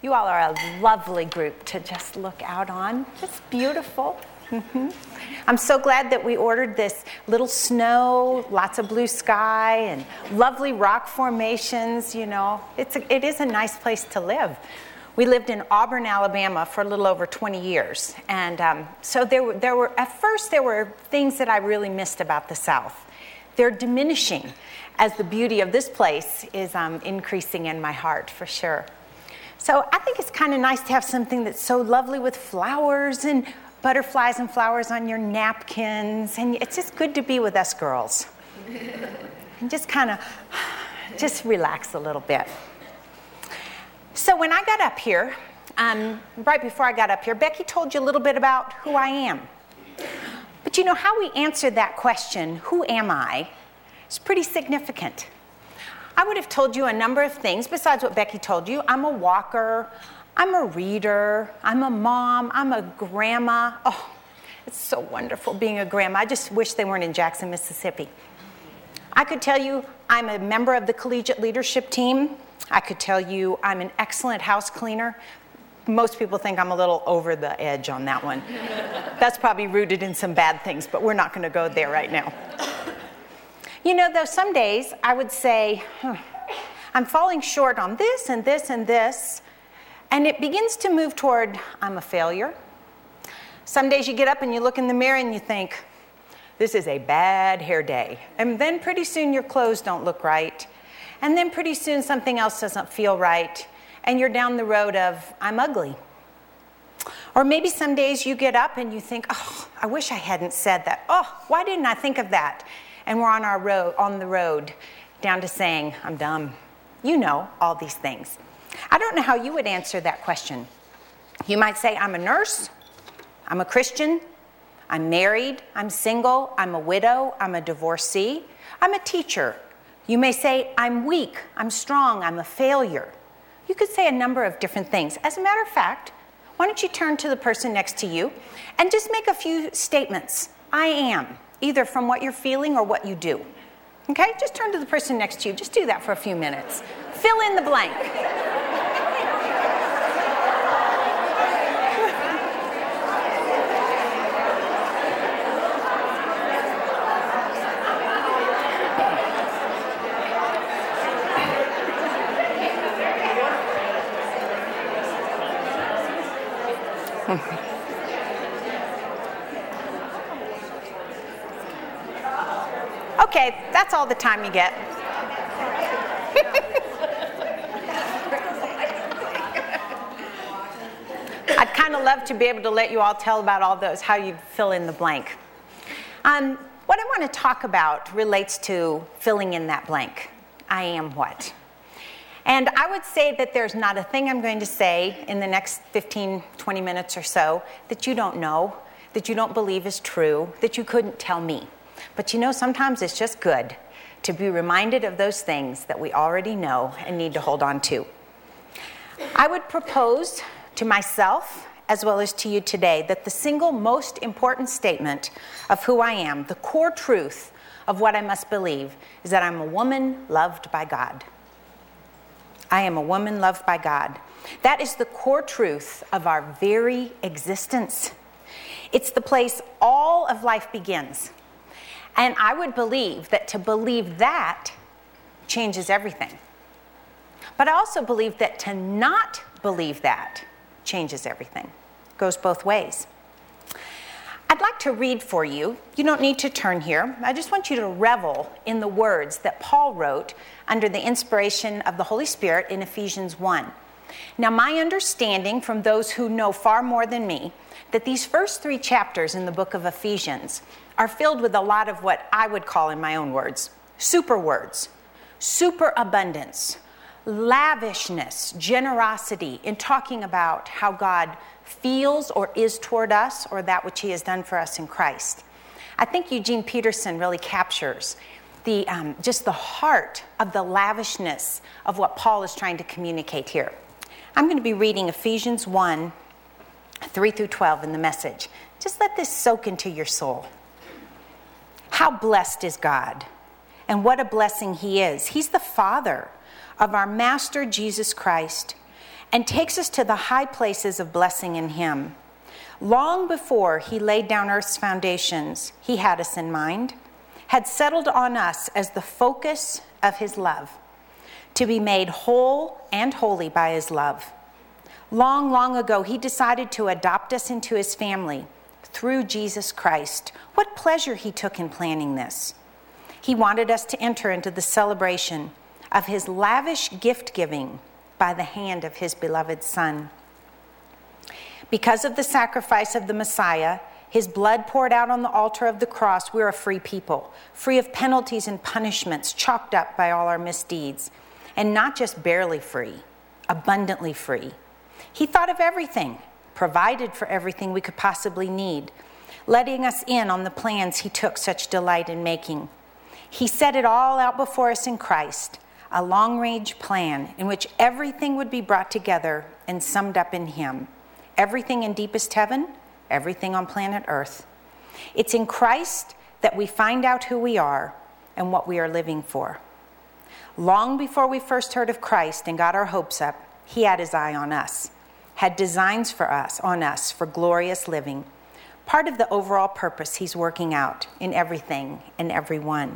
You all are a lovely group to just look out on. Just beautiful. I'm so glad that we ordered this little snow, lots of blue sky, and lovely rock formations. You know, it is a nice place to live. We lived in Auburn, Alabama for a little over 20 years. And so there were, at first, there were things that I really missed about the South. They're diminishing as the beauty of this place is increasing in my heart, for sure. So I think it's kind of nice to have something that's so lovely with flowers and butterflies and flowers on your napkins. And it's just good to be with us girls. And just kind of, just relax a little bit. So when I got up here, right before I got up here, Becky told you a little bit about who I am. But you know, how we answer that question, who am I, is pretty significant. I would have told you a number of things besides what Becky told you. I'm a walker, I'm a reader, I'm a mom, I'm a grandma. Oh, it's so wonderful being a grandma. I just wish they weren't in Jackson, Mississippi. I could tell you I'm a member of the collegiate leadership team. I could tell you I'm an excellent house cleaner. Most people think I'm a little over the edge on that one. That's probably rooted in some bad things, but we're not going to go there right now. You know, though, some days I would say, I'm falling short on this and this and this, and it begins to move toward, I'm a failure. Some days you get up and you look in the mirror and you think, this is a bad hair day. And then pretty soon your clothes don't look right. And then pretty soon something else doesn't feel right. And you're down the road of, I'm ugly. Or maybe some days you get up and you think, oh, I wish I hadn't said that. Oh, why didn't I think of that? And we're on the road down to saying, I'm dumb. You know, all these things. I don't know how you would answer that question. You might say, I'm a nurse, I'm a Christian, I'm married, I'm single, I'm a widow, I'm a divorcee, I'm a teacher. You may say, I'm weak, I'm strong, I'm a failure. You could say a number of different things. As a matter of fact, why don't you turn to the person next to you and just make a few statements. I am, either from what you're feeling or what you do. Okay? Just turn to the person next to you. Just do that for a few minutes. Fill in the blank. Okay, that's all the time you get. I'd kind of love to be able to let you all tell about all those, how you fill in the blank. What I want to talk about relates to filling in that blank. I am what? And I would say that there's not a thing I'm going to say in the next 15, 20 minutes or so that you don't know, that you don't believe is true, that you couldn't tell me. But you know, sometimes it's just good to be reminded of those things that we already know and need to hold on to. I would propose to myself, as well as to you today, that the single most important statement of who I am, the core truth of what I must believe, is that I'm a woman loved by God. I am a woman loved by God. That is the core truth of our very existence. It's the place all of life begins. And I would believe that to believe that changes everything. But I also believe that to not believe that changes everything. It goes both ways. I'd like to read for you. You don't need to turn here. I just want you to revel in the words that Paul wrote under the inspiration of the Holy Spirit in Ephesians 1. Now, my understanding from those who know far more than me, that these first 3 chapters in the book of Ephesians are filled with a lot of what I would call, in my own words, superabundance, lavishness, generosity, in talking about how God feels or is toward us, or that which he has done for us in Christ. I think Eugene Peterson really captures just the heart of the lavishness of what Paul is trying to communicate here. I'm going to be reading Ephesians 1, 3 through 12 in the Message. Just let this soak into your soul. How blessed is God, and what a blessing he is. He's the Father of our Master Jesus Christ, and takes us to the high places of blessing in him. Long before he laid down earth's foundations, he had us in mind, had settled on us as the focus of his love, to be made whole and holy by his love. Long, long ago, he decided to adopt us into his family through Jesus Christ. What pleasure he took in planning this. He wanted us to enter into the celebration of his lavish gift-giving by the hand of his beloved Son. Because of the sacrifice of the Messiah, his blood poured out on the altar of the cross, we're a free people, free of penalties and punishments chalked up by all our misdeeds, and not just barely free, abundantly free. He thought of everything, provided for everything we could possibly need, letting us in on the plans he took such delight in making. He set it all out before us in Christ, a long-range plan in which everything would be brought together and summed up in him. Everything in deepest heaven, everything on planet Earth. It's in Christ that we find out who we are and what we are living for. Long before we first heard of Christ and got our hopes up, he had his eye on us, had designs for us, on us for glorious living, part of the overall purpose he's working out in everything and everyone.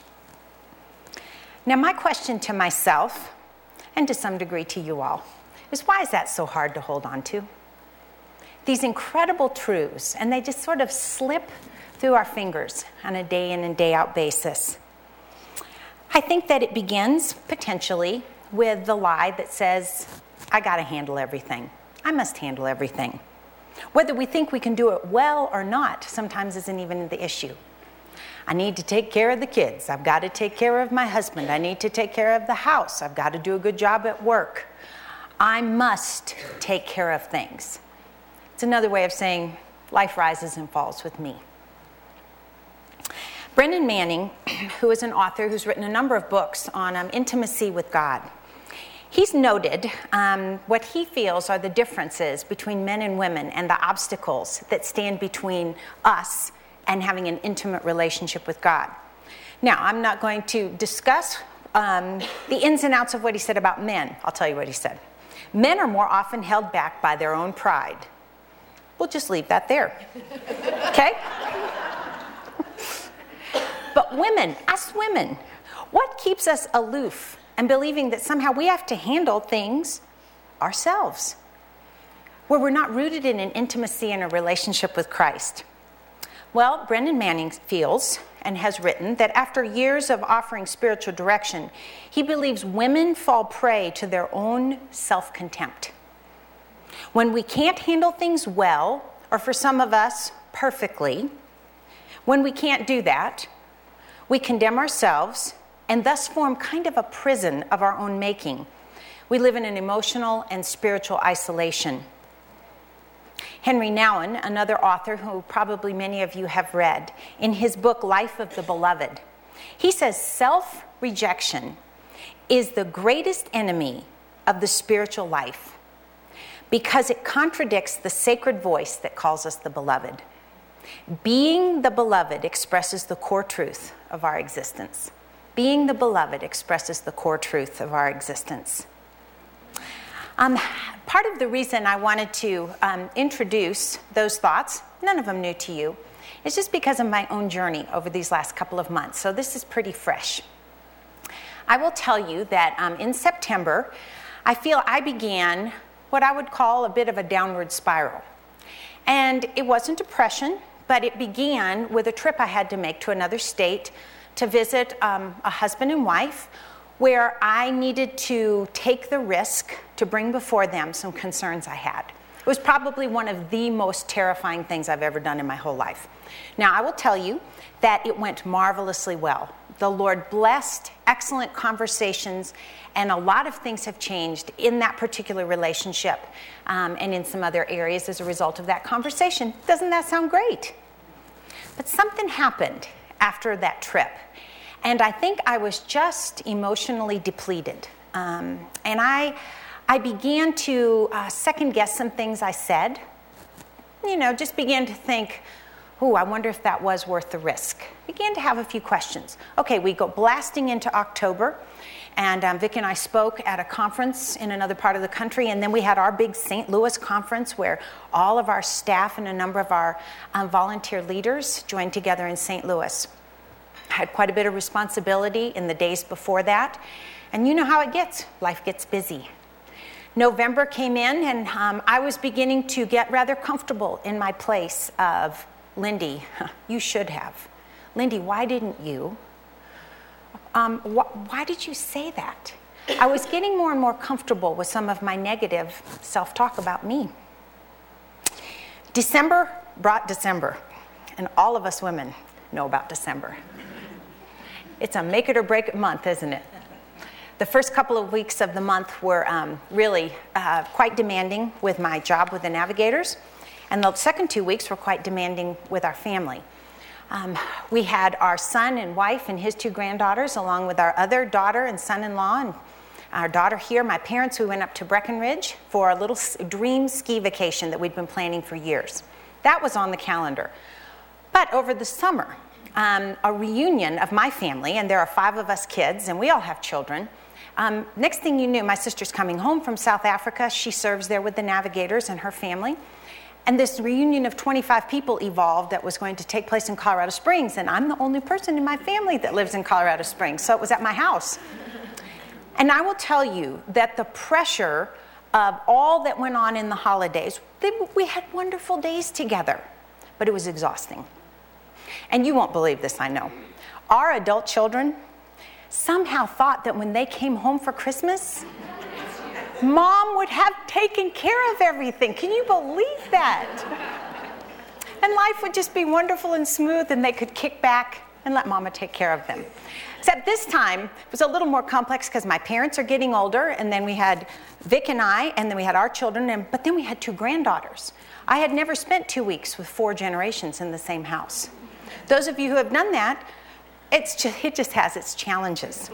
Now, my question to myself, and to some degree to you all, is why is that so hard to hold on to? These incredible truths, and they just sort of slip through our fingers on a day in and day out basis. I think that it begins, potentially, with the lie that says, I got to handle everything. I must handle everything. Whether we think we can do it well or not sometimes isn't even the issue. I need to take care of the kids. I've got to take care of my husband. I need to take care of the house. I've got to do a good job at work. I must take care of things. It's another way of saying life rises and falls with me. Brennan Manning, who is an author who's written a number of books on intimacy with God, he's noted what he feels are the differences between men and women and the obstacles that stand between us and having an intimate relationship with God. Now, I'm not going to discuss the ins and outs of what he said about men. I'll tell you what he said. Men are more often held back by their own pride. We'll just leave that there. Okay? But women, us women, what keeps us aloof and believing that somehow we have to handle things ourselves, where we're not rooted in an intimacy and a relationship with Christ? Well, Brennan Manning feels and has written that after years of offering spiritual direction, he believes women fall prey to their own self-contempt. When we can't handle things well, or for some of us, perfectly, when we can't do that, we condemn ourselves and thus form kind of a prison of our own making. We live in an emotional and spiritual isolation. Henry Nouwen, another author who probably many of you have read, in his book, Life of the Beloved, he says self-rejection is the greatest enemy of the spiritual life because it contradicts the sacred voice that calls us the beloved. Being the beloved expresses the core truth of our existence. Being the beloved expresses the core truth of our existence. Part of the reason I wanted to introduce those thoughts, none of them new to you, is just because of my own journey over these last couple of months. So this is pretty fresh. I will tell you that in September, I feel I began what I would call a bit of a downward spiral. And it wasn't depression, but it began with a trip I had to make to another state to visit a husband and wife, where I needed to take the risk to bring before them some concerns I had. It was probably one of the most terrifying things I've ever done in my whole life. Now, I will tell you that it went marvelously well. The Lord blessed, excellent conversations, and a lot of things have changed in that particular relationship and in some other areas as a result of that conversation. Doesn't that sound great? But something happened after that trip. And I think I was just emotionally depleted. And I began to second guess some things I said. Just began to think, I wonder if that was worth the risk. Began to have a few questions. Okay, we go blasting into October. And Vic and I spoke at a conference in another part of the country, and then we had our big St. Louis conference where all of our staff and a number of our volunteer leaders joined together in St. Louis. I had quite a bit of responsibility in the days before that, and you know how it gets. Life gets busy. November came in, and I was beginning to get rather comfortable in my place of, Lindy, you should have. Lindy, why didn't you? Why did you say that? I was getting more and more comfortable with some of my negative self-talk about me. December brought December, and all of us women know about December. It's a make it or break it month, isn't it? The first couple of weeks of the month were really quite demanding with my job with the Navigators, and the second 2 weeks were quite demanding with our family. We had our son and wife and his 2 granddaughters, along with our other daughter and son-in-law, and our daughter here, my parents. We went up to Breckenridge for a little dream ski vacation that we'd been planning for years. That was on the calendar. But over the summer, a reunion of my family, and there are 5 of us kids, and we all have children. Next thing you knew, my sister's coming home from South Africa. She serves there with the Navigators and her family. And this reunion of 25 people evolved that was going to take place in Colorado Springs. And I'm the only person in my family that lives in Colorado Springs, so it was at my house. And I will tell you that the pressure of all that went on in the holidays, we had wonderful days together, but it was exhausting. And you won't believe this, I know. Our adult children somehow thought that when they came home for Christmas, Mom would have taken care of everything. Can you believe that? And life would just be wonderful and smooth, and they could kick back and let Mama take care of them. Except this time, it was a little more complex because my parents are getting older, and then we had Vic and I, and then we had our children, but then we had 2 granddaughters. I had never spent 2 weeks with 4 generations in the same house. Those of you who have done that, it just has its challenges.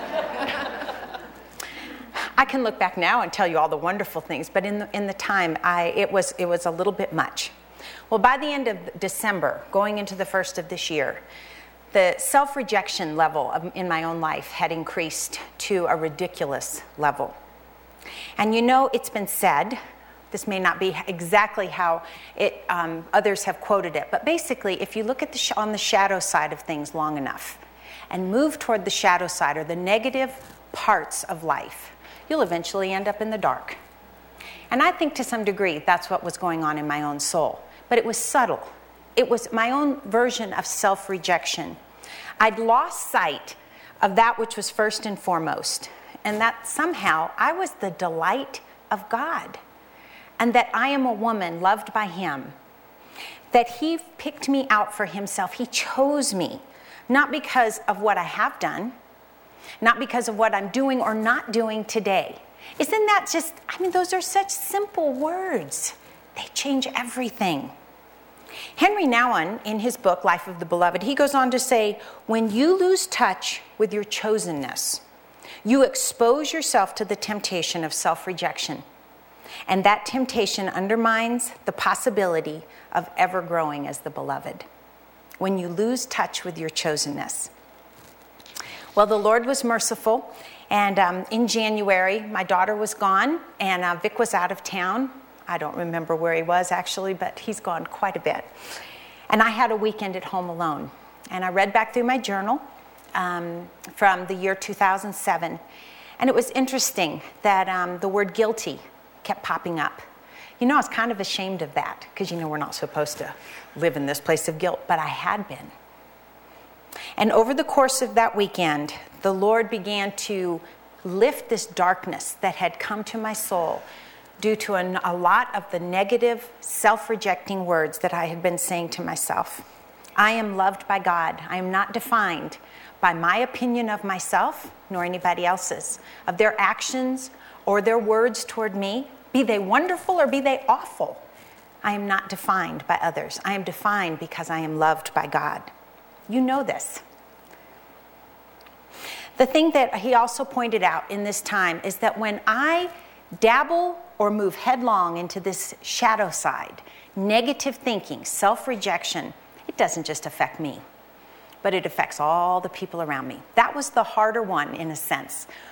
I can look back now and tell you all the wonderful things, but in the time, it was a little bit much. Well, by the end of December, going into the first of this year, the self-rejection level in my own life had increased to a ridiculous level. And you know, it's been said, this may not be exactly how others have quoted it, but basically, if you look at on the shadow side of things long enough and move toward the shadow side, or the negative parts of life, you'll eventually end up in the dark. And I think to some degree that's what was going on in my own soul. But it was subtle. It was my own version of self-rejection. I'd lost sight of that which was first and foremost, and that somehow I was the delight of God, and that I am a woman loved by Him, that He picked me out for Himself. He chose me, not because of what I have done, not because of what I'm doing or not doing today. Isn't that just, those are such simple words. They change everything. Henry Nouwen, in his book, Life of the Beloved, he goes on to say, when you lose touch with your chosenness, you expose yourself to the temptation of self-rejection. And that temptation undermines the possibility of ever growing as the beloved. When you lose touch with your chosenness. Well, the Lord was merciful, and in January, my daughter was gone, and Vic was out of town. I don't remember where he was, actually, but he's gone quite a bit. And I had a weekend at home alone, and I read back through my journal from the year 2007, and it was interesting that the word guilty kept popping up. You know, I was kind of ashamed of that, because, we're not supposed to live in this place of guilt, but I had been. And over the course of that weekend, the Lord began to lift this darkness that had come to my soul due to a lot of the negative, self-rejecting words that I had been saying to myself. I am loved by God. I am not defined by my opinion of myself, nor anybody else's, of their actions or their words toward me, be they wonderful or be they awful. I am not defined by others. I am defined because I am loved by God. You know this. The thing that he also pointed out in this time is that when I dabble or move headlong into this shadow side, negative thinking, self-rejection, it doesn't just affect me, but it affects all the people around me. That was the harder one, in a sense,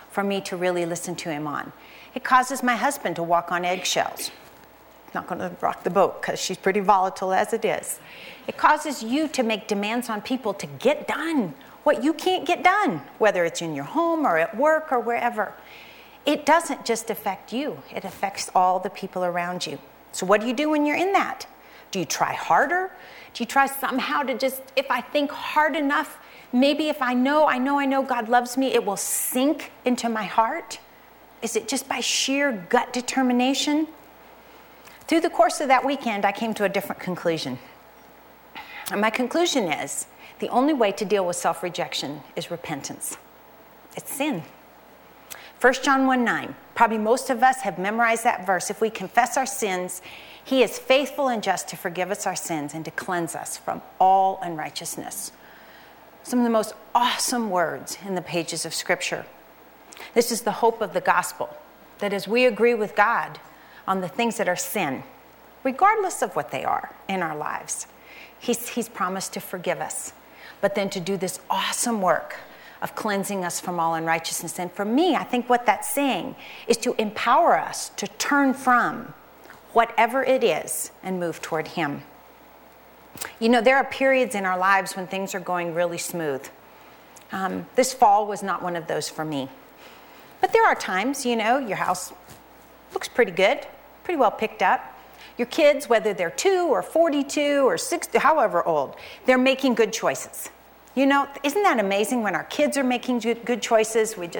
for me to really listen to him on. It causes my husband to walk on eggshells. Not going to rock the boat because she's pretty volatile as it is. It causes you to make demands on people to get done what you can't get done, whether it's in your home or at work or wherever. It doesn't just affect you. It affects all the people around you. So what do you do when you're in that? Do you try harder? Do you try somehow to just, if I think hard enough, maybe if I know God loves me, it will sink into my heart? Is it just by sheer gut determination? Through the course of that weekend, I came to a different conclusion. And my conclusion is, the only way to deal with self-rejection is repentance. It's sin. 1 John 1:9. Probably most of us have memorized that verse. If we confess our sins, he is faithful and just to forgive us our sins and to cleanse us from all unrighteousness. Some of the most awesome words in the pages of Scripture. This is the hope of the gospel, that as we agree with God on the things that are sin, regardless of what they are in our lives, he's promised to forgive us, but then to do this awesome work of cleansing us from all unrighteousness. And for me, I think what that's saying is to empower us to turn from whatever it is and move toward him. You know, there are periods in our lives when things are going really smooth. This fall was not one of those for me. But there are times, you know, your house looks pretty good, pretty well picked up. Your kids, whether they're 2 or 42 or 60, however old, they're making good choices. You know, isn't that amazing when our kids are making good choices? We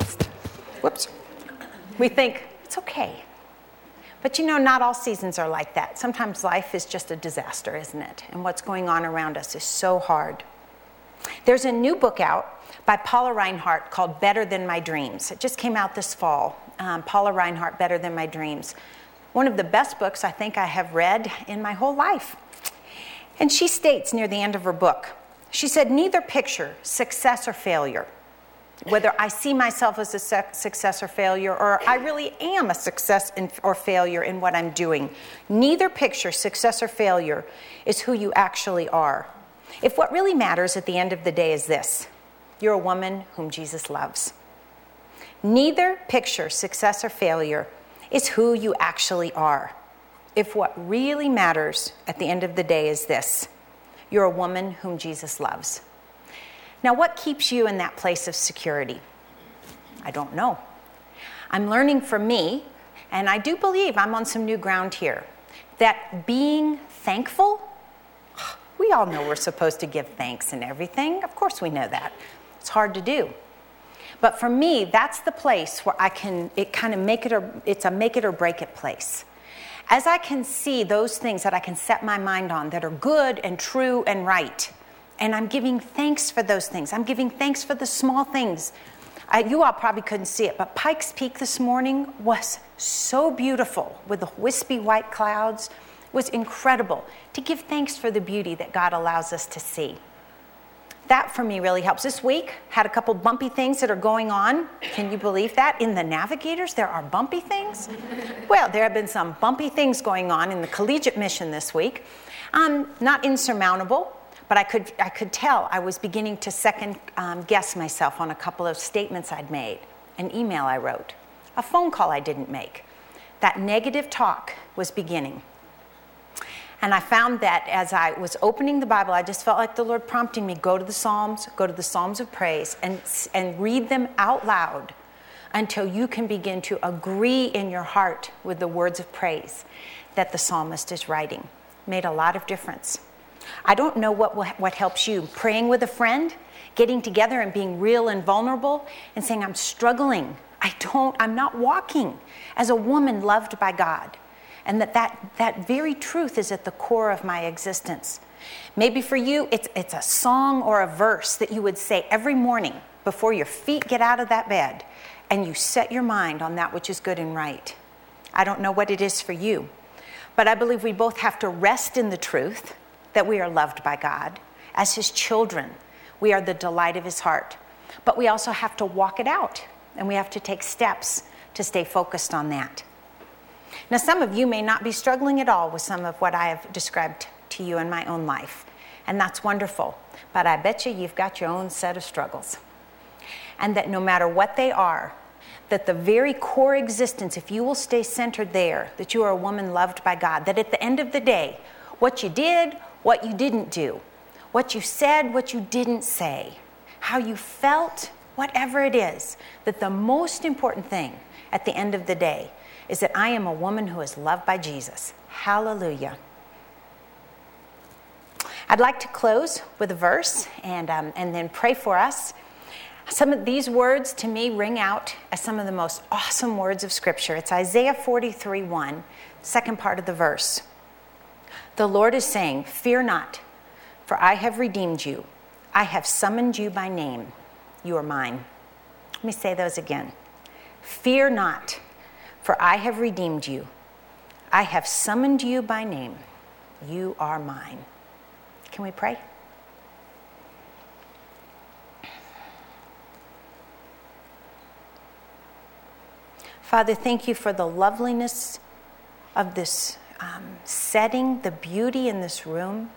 think, it's okay. But you know, not all seasons are like that. Sometimes life is just a disaster, isn't it? And what's going on around us is so hard. There's a new book out by Paula Reinhardt called Better Than My Dreams. It just came out this fall. Paula Reinhardt, Better Than My Dreams. One of the best books I think I have read in my whole life. And she states near the end of her book, she said, neither picture success or failure, whether I see myself as a success or failure, or I really am a success or failure in what I'm doing. Neither picture, success or failure, is who you actually are. If what really matters at the end of the day is this, you're a woman whom Jesus loves. Neither picture, success or failure, is who you actually are. If what really matters at the end of the day is this, you're a woman whom Jesus loves. Now, what keeps you in that place of security? I don't know. I'm learning from me, and I do believe I'm on some new ground here, that being thankful, we all know we're supposed to give thanks and everything. Of course we know that. It's hard to do. But for me, that's the place where it's a make it or break it place. As I can see those things that I can set my mind on that are good and true and right, and I'm giving thanks for those things. I'm giving thanks for the small things. You all probably couldn't see it, but Pikes Peak this morning was so beautiful with the wispy white clouds. It was incredible to give thanks for the beauty that God allows us to see. That for me really helps. This week, had a couple bumpy things that are going on. Can you believe that? In the Navigators, there are bumpy things? Well, there have been some bumpy things going on in the collegiate mission this week. Not insurmountable, but I could tell I was beginning to second guess myself on a couple of statements I'd made, an email I wrote, a phone call I didn't make. That negative talk was beginning. And I found that as I was opening the Bible, I just felt like the Lord prompting me, go to the Psalms of praise, and read them out loud until you can begin to agree in your heart with the words of praise that the psalmist is writing. Made a lot of difference. I don't know what helps you. Praying with a friend, getting together and being real and vulnerable and saying, I'm struggling. I'm not walking as a woman loved by God. And that very truth is at the core of my existence. Maybe for you, it's a song or a verse that you would say every morning before your feet get out of that bed, and you set your mind on that which is good and right. I don't know what it is for you, but I believe we both have to rest in the truth that we are loved by God. As his children, we are the delight of his heart. But we also have to walk it out, and we have to take steps to stay focused on that. Now, some of you may not be struggling at all with some of what I have described to you in my own life, and that's wonderful. But I bet you've got your own set of struggles. And that no matter what they are, that the very core existence, if you will stay centered there, that you are a woman loved by God, that at the end of the day, what you did, what you didn't do, what you said, what you didn't say, how you felt, whatever it is, that the most important thing at the end of the day is that I am a woman who is loved by Jesus. Hallelujah. I'd like to close with a verse and then pray for us. Some of these words to me ring out as some of the most awesome words of Scripture. It's Isaiah 43:1, second part of the verse. The Lord is saying, "Fear not, for I have redeemed you. I have summoned you by name. You are mine." Let me say those again. Fear not, for I have redeemed you. I have summoned you by name. You are mine. Can we pray? Father, thank you for the loveliness of this setting, the beauty in this room,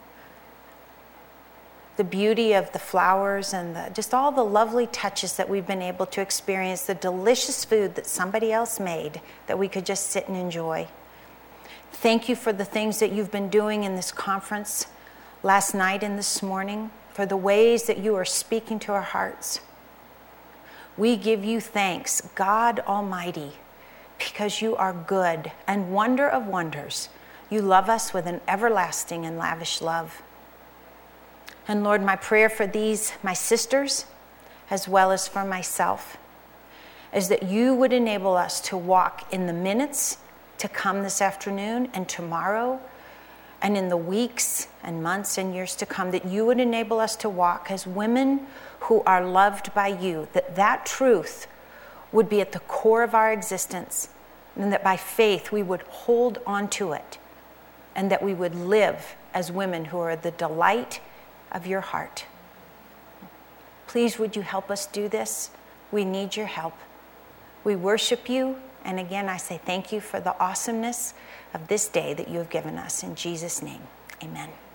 the beauty of the flowers and just all the lovely touches that we've been able to experience, the delicious food that somebody else made that we could just sit and enjoy. Thank you for the things that you've been doing in this conference last night and this morning, for the ways that you are speaking to our hearts. We give you thanks, God Almighty, because you are good and wonder of wonders. You love us with an everlasting and lavish love. And Lord, my prayer for these, my sisters, as well as for myself, is that you would enable us to walk in the minutes to come this afternoon and tomorrow, and in the weeks and months and years to come, that you would enable us to walk as women who are loved by you, that truth would be at the core of our existence, and that by faith we would hold on to it, and that we would live as women who are the delight of your heart. Please, would you help us do this? We need your help. We worship you, and again I say thank you for the awesomeness of this day that you have given us. In Jesus' name, amen.